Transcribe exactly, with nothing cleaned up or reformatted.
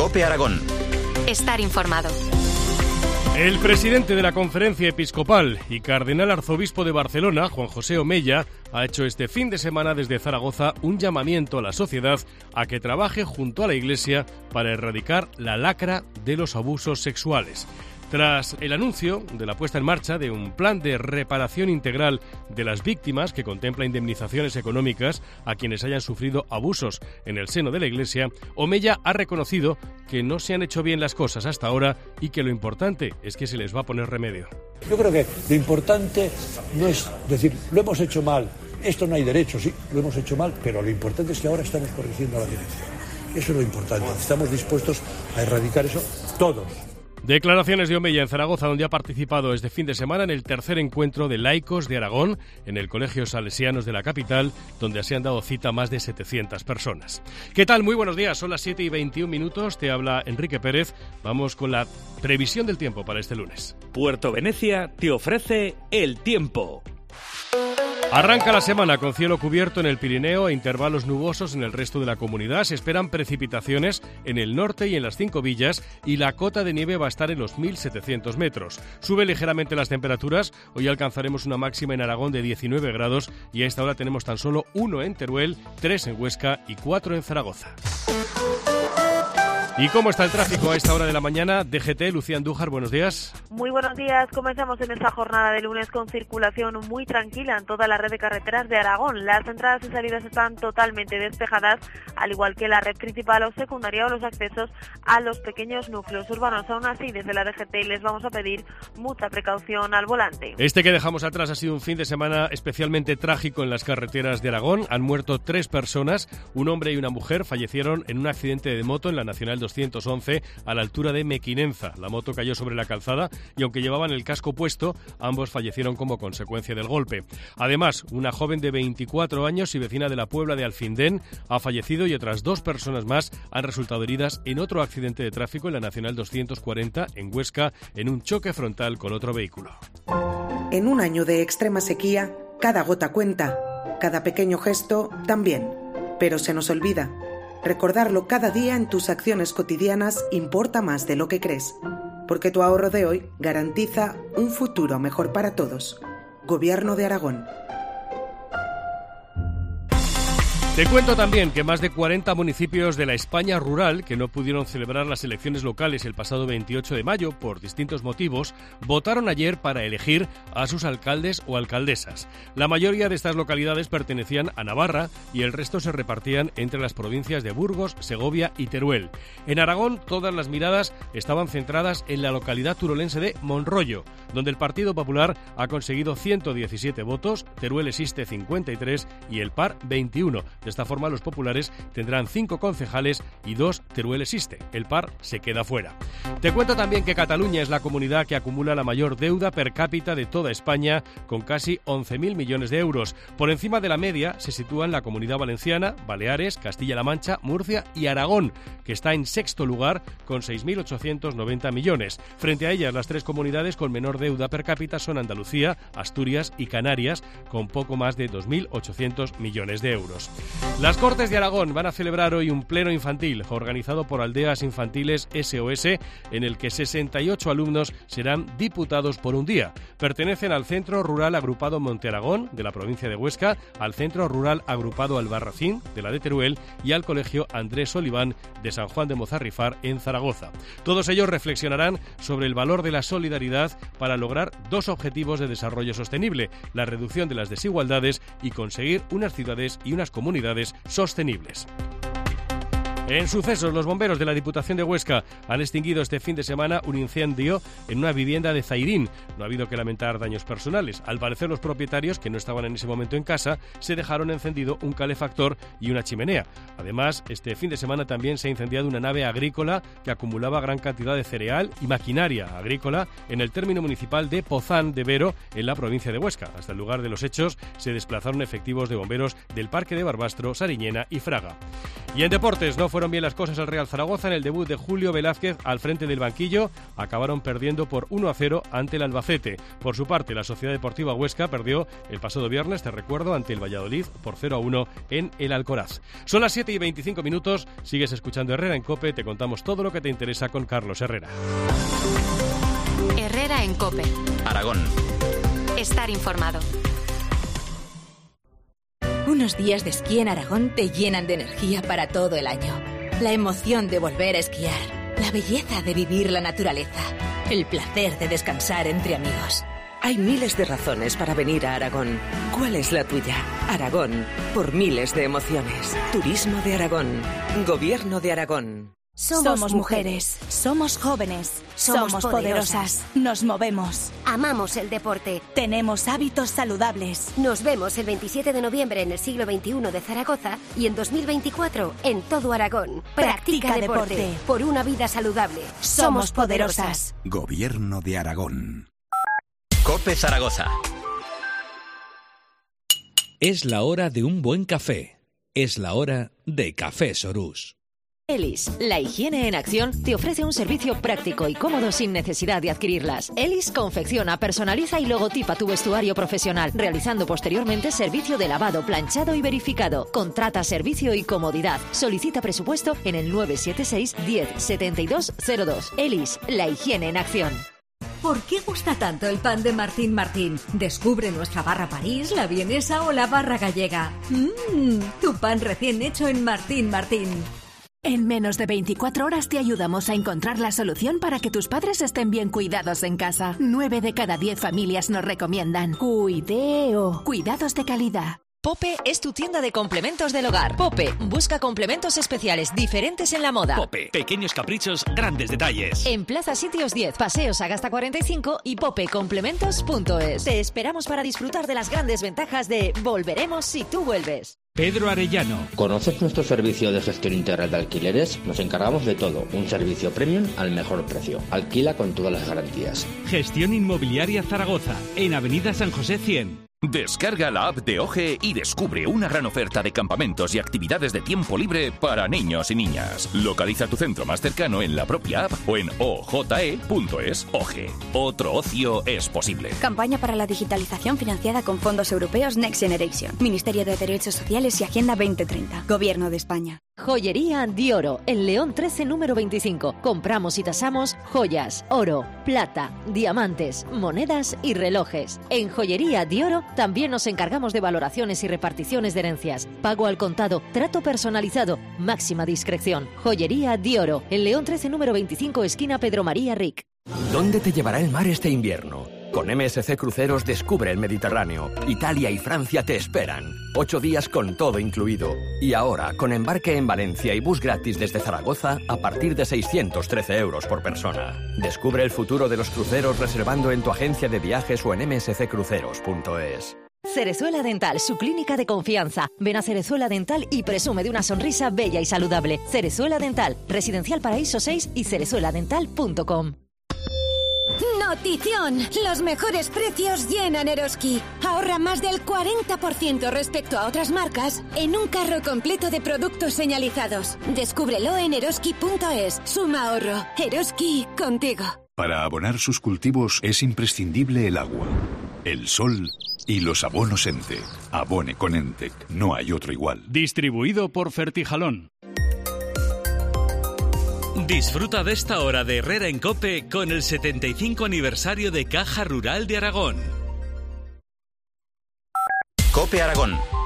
COPE Aragón. Estar informado. El presidente de la Conferencia Episcopal y cardenal arzobispo de Barcelona, Juan José Omeya, ha hecho este fin de semana desde Zaragoza un llamamiento a la sociedad a que trabaje junto a la Iglesia para erradicar la lacra de los abusos sexuales. Tras el anuncio de la puesta en marcha de un plan de reparación integral de las víctimas que contempla indemnizaciones económicas a quienes hayan sufrido abusos en el seno de la Iglesia, Omeya ha reconocido que no se han hecho bien las cosas hasta ahora y que lo importante es que se les va a poner remedio. Yo creo que lo importante no es decir, lo hemos hecho mal, esto no hay derecho, sí, lo hemos hecho mal, pero lo importante es que ahora estamos corrigiendo la dirección. Eso es lo importante, estamos dispuestos a erradicar eso todos. Declaraciones de Omeya en Zaragoza, donde ha participado este fin de semana en el tercer encuentro de laicos de Aragón, en el Colegio Salesianos de la capital, donde se han dado cita más de setecientas personas. ¿Qué tal? Muy buenos días, son las siete y veintiún minutos, te habla Enrique Pérez. Vamos con la previsión del tiempo para este lunes. Puerto Venecia te ofrece el tiempo. Arranca la semana con cielo cubierto en el Pirineo e intervalos nubosos en el resto de la comunidad. Se esperan precipitaciones en el norte y en las cinco villas y la cota de nieve va a estar en los mil setecientos metros. Sube ligeramente las temperaturas. Hoy alcanzaremos una máxima en Aragón de diecinueve grados y a esta hora tenemos tan solo uno en Teruel, tres en Huesca y cuatro en Zaragoza. ¿Y cómo está el tráfico a esta hora de la mañana? D G T, Lucía Andújar, buenos días. Muy buenos días. Comenzamos en esta jornada de lunes con circulación muy tranquila en toda la red de carreteras de Aragón. Las entradas y salidas están totalmente despejadas, al igual que la red principal o secundaria o los accesos a los pequeños núcleos urbanos. Aún así, desde la D G T les vamos a pedir mucha precaución al volante. Este que dejamos atrás ha sido un fin de semana especialmente trágico en las carreteras de Aragón. Han muerto tres personas, un hombre y una mujer fallecieron en un accidente de moto en la Nacional doscientos once a la altura de Mequinenza. La moto cayó sobre la calzada y aunque llevaban el casco puesto, ambos fallecieron como consecuencia del golpe. Además, una joven de veinticuatro años y vecina de la Puebla de Alfindén ha fallecido y otras dos personas más han resultado heridas en otro accidente de tráfico en la Nacional doscientos cuarenta en Huesca en un choque frontal con otro vehículo. En un año de extrema sequía, cada gota cuenta, cada pequeño gesto también, pero se nos olvida. Recordarlo cada día en tus acciones cotidianas importa más de lo que crees, porque tu ahorro de hoy garantiza un futuro mejor para todos. Gobierno de Aragón. Te cuento también que más de cuarenta municipios de la España rural que no pudieron celebrar las elecciones locales el pasado veintiocho de mayo por distintos motivos, votaron ayer para elegir a sus alcaldes o alcaldesas. La mayoría de estas localidades pertenecían a Navarra y el resto se repartían entre las provincias de Burgos, Segovia y Teruel. En Aragón, todas las miradas estaban centradas en la localidad turolense de Monroyo, donde el Partido Popular ha conseguido ciento diecisiete votos, Teruel existe cincuenta y tres y el P A R veintiuno. De esta forma, los populares tendrán cinco concejales y dos Teruel existe. El P A R se queda fuera. Te cuento también que Cataluña es la comunidad que acumula la mayor deuda per cápita de toda España, con casi once mil millones de euros. Por encima de la media se sitúan la Comunidad Valenciana, Baleares, Castilla-La Mancha, Murcia y Aragón, que está en sexto lugar con seis mil ochocientos noventa millones. Frente a ellas, las tres comunidades con menor deuda per cápita son Andalucía, Asturias y Canarias, con poco más de dos mil ochocientos millones de euros. Las Cortes de Aragón van a celebrar hoy un pleno infantil organizado por Aldeas Infantiles S O S, en el que sesenta y ocho alumnos serán diputados por un día. Pertenecen al Centro Rural Agrupado Monte Aragón, de la provincia de Huesca, al Centro Rural Agrupado Albarracín, de la de Teruel, y al Colegio Andrés Oliván, de San Juan de Mozarrifar, en Zaragoza. Todos ellos reflexionarán sobre el valor de la solidaridad para lograr dos objetivos de desarrollo sostenible: la reducción de las desigualdades y conseguir unas ciudades y unas comunidades sostenibles. En sucesos, los bomberos de la Diputación de Huesca han extinguido este fin de semana un incendio en una vivienda de Zairín. No ha habido que lamentar daños personales. Al parecer, los propietarios, que no estaban en ese momento en casa, se dejaron encendido un calefactor y una chimenea. Además, este fin de semana también se ha incendiado una nave agrícola que acumulaba gran cantidad de cereal y maquinaria agrícola en el término municipal de Pozán de Vero, en la provincia de Huesca. Hasta el lugar de los hechos se desplazaron efectivos de bomberos del Parque de Barbastro, Sariñena y Fraga. Y en deportes no fueron bien las cosas al Real Zaragoza en el debut de Julio Velázquez al frente del banquillo. Acabaron perdiendo por uno a cero ante el Albacete. Por su parte, la Sociedad Deportiva Huesca perdió el pasado viernes, te recuerdo, ante el Valladolid por cero a uno en el Alcoraz. Son las siete y veinticinco minutos, sigues escuchando Herrera en COPE, te contamos todo lo que te interesa con Carlos Herrera. Herrera en COPE. Aragón. Estar informado. Unos días de esquí en Aragón te llenan de energía para todo el año. La emoción de volver a esquiar, la belleza de vivir la naturaleza, el placer de descansar entre amigos. Hay miles de razones para venir a Aragón. ¿Cuál es la tuya? Aragón, por miles de emociones. Turismo de Aragón. Gobierno de Aragón. Somos, somos mujeres, somos jóvenes, somos, somos poderosas, nos movemos. Amamos el deporte. Tenemos hábitos saludables. Nos vemos el veintisiete de noviembre en el siglo veintiuno de Zaragoza y en dos mil veinticuatro en todo Aragón. Practica, Practica deporte, deporte por una vida saludable. Somos poderosas. Gobierno de Aragón. COPE Zaragoza. Es la hora de un buen café. Es la hora de Café Sorús. Elis, la higiene en acción, te ofrece un servicio práctico y cómodo sin necesidad de adquirirlas. Elis confecciona, personaliza y logotipa tu vestuario profesional, realizando posteriormente servicio de lavado, planchado y verificado. Contrata servicio y comodidad. Solicita presupuesto en el nueve siete seis, diez, setenta y dos cero dos. Elis, la higiene en acción. ¿Por qué gusta tanto el pan de Martín Martín? Descubre nuestra barra París, la vienesa o la barra gallega. Mmm, tu pan recién hecho en Martín Martín. En menos de veinticuatro horas te ayudamos a encontrar la solución para que tus padres estén bien cuidados en casa. nueve de cada diez familias nos recomiendan Cuideo. Cuidados de calidad. Pope es tu tienda de complementos del hogar. Pope busca complementos especiales diferentes en la moda. Pope, pequeños caprichos, grandes detalles. En Plaza Sitios diez, Paseo Sagasta cuarenta y cinco y pope complementos punto es. Te esperamos para disfrutar de las grandes ventajas de Volveremos si tú vuelves. Pedro Arellano. ¿Conoces nuestro servicio de gestión integral de alquileres? Nos encargamos de todo, un servicio premium al mejor precio. Alquila con todas las garantías. Gestión Inmobiliaria Zaragoza, en Avenida San José cien. Descarga la app de OGE y descubre una gran oferta de campamentos y actividades de tiempo libre para niños y niñas. Localiza tu centro más cercano en la propia app o en o j e punto es. OGE. Otro ocio es posible. Campaña para la digitalización financiada con fondos europeos Next Generation. Ministerio de Derechos Sociales y Agenda veinte treinta. Gobierno de España. Joyería Dioro, en León trece número veinticinco. Compramos y tasamos joyas, oro, plata, diamantes, monedas y relojes. En Joyería Dioro también nos encargamos de valoraciones y reparticiones de herencias. Pago al contado, trato personalizado, máxima discreción. Joyería Dioro, en León trece número veinticinco, esquina Pedro María Ric. ¿Dónde te llevará el mar este invierno? Con M S C Cruceros descubre el Mediterráneo. Italia y Francia te esperan. Ocho días con todo incluido. Y ahora, con embarque en Valencia y bus gratis desde Zaragoza a partir de seiscientos trece euros por persona. Descubre el futuro de los cruceros reservando en tu agencia de viajes o en m s c cruceros punto es. Cerezuela Dental, su clínica de confianza. Ven a Cerezuela Dental y presume de una sonrisa bella y saludable. Cerezuela Dental, Residencial Paraíso seis y cerezuela dental punto com. ¡Notición! Los mejores precios llenan Eroski. Ahorra más del cuarenta por ciento respecto a otras marcas en un carro completo de productos señalizados. Descúbrelo en eroski punto es. Suma ahorro. Eroski, contigo. Para abonar sus cultivos es imprescindible el agua, el sol y los abonos Ente. Abone con Entec. No hay otro igual. Distribuido por Fertijalón. Disfruta de esta hora de Herrera en COPE con el setenta y cinco aniversario de Caja Rural de Aragón. COPE Aragón.